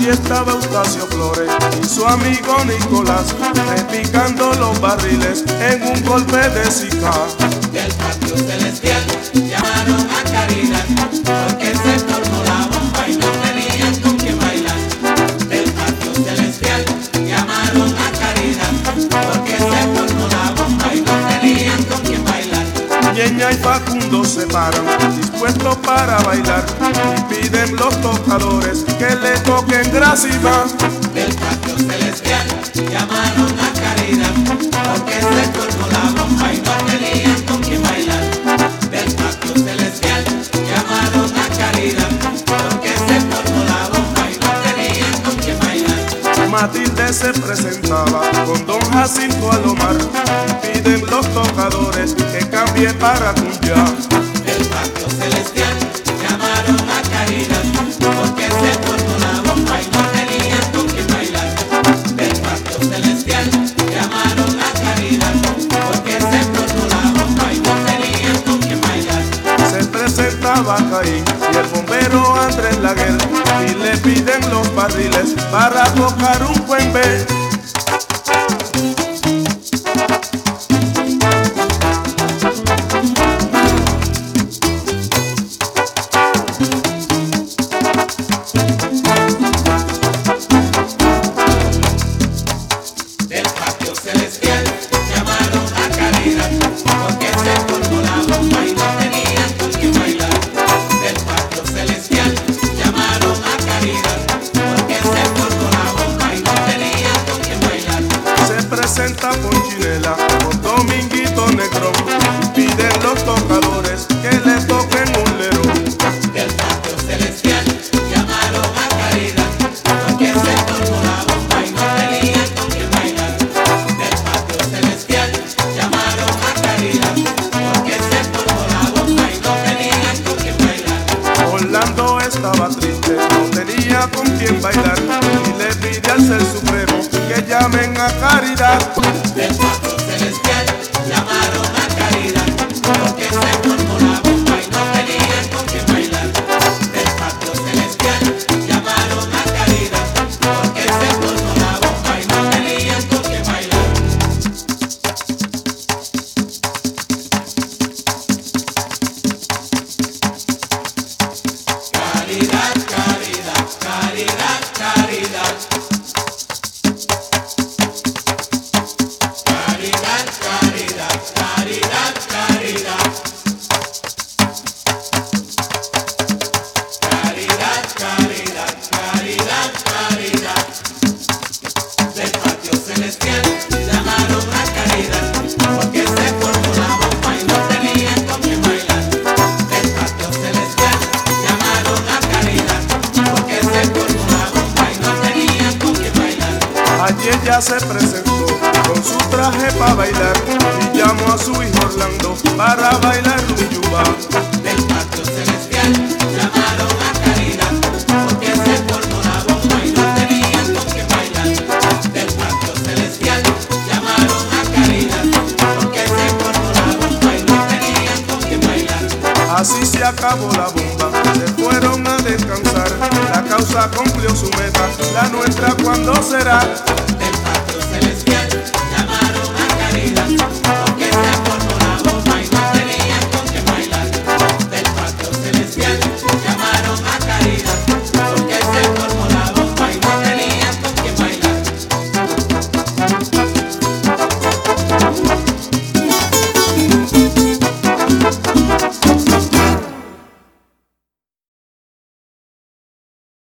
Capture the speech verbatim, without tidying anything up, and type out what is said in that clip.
Allí estaba Eustacio Flores y su amigo Nicolás, repicando los barriles en un golpe de sica. Del patio celestial llamaron a Caridad, porque se tornó la bomba y no tenían con quién bailar. Del patio celestial llamaron a Caridad, porque se tornó la bomba y no tenían con quién bailar. Ñeña y Facundo se paran, dispuestos para bailar, y piden los tocadores que le toquen Gracima. Del patio celestial llamaron a Caridad, porque se tornó la bomba y no tenían con quién bailar. Del patio celestial llamaron a Caridad, porque se tornó la bomba y no tenían con quién bailar. Matilde se presentaba con don Jacinto Alomar, y piden los tocadores que cambie para cumbia. Del patio celestial llamaron a Caridad, porque se tornó la bomba y no tenían con quién bailar. Del patio celestial llamaron a Caridad, porque se tornó la bomba y no tenían con quién bailar. Se presentaba Caín y el bombero Andrés Laguer, y le piden los barriles para tocar un cuembe. Del patio celestial llamaron a Caridad, porque se tornó la bomba y no tenían con quién bailar. Del patio celestial llamaron a Caridad, porque se tornó la bomba y no tenían con quién bailar. Se presenta Ponchinela con Dominguito Negrón, y piden los tocadores que le toquen un lerón. Del patio celestial llamaron a Caridad, porque se tornó la bomba y no tenían con quién bailar. Del patio celestial llamaron a Caridad, porque se tornó la bomba y no tenían con quién bailar. Orlando estaba triste, no tenía con quién bailar, y le pide al Ser Supremo que llamen a Caridad. Del patio celestial llamaron a Caridad, porque se tornó la bomba y no tenían con quién bailar. Del patio celestial llamaron a Caridad, porque se tornó la bomba y no tenían con quién bailar. Caridad, caridad, caridad, caridad. Caridad, caridad, caridad, caridad. Caridad, caridad, caridad, caridad. Del patio celestial llamaron a Caridad, porque se formó la bomba y no tenían con quién bailar. Del patio celestial llamaron a Caridad, porque se formó la bomba y no tenían con quién bailar. Allí ella se presentó con su traje para bailar, y llamó a su hijo Orlando para bailar Luyuba. Del patio celestial llamaron a Caridad, porque se formó la bomba y no tenían con quién bailar. Del patio celestial llamaron a Caridad, porque se formó la bomba y no tenían con quién bailar. Así se acabó la bomba, se fueron a descansar, la causa cumplió su meta, la nuestra cuando será.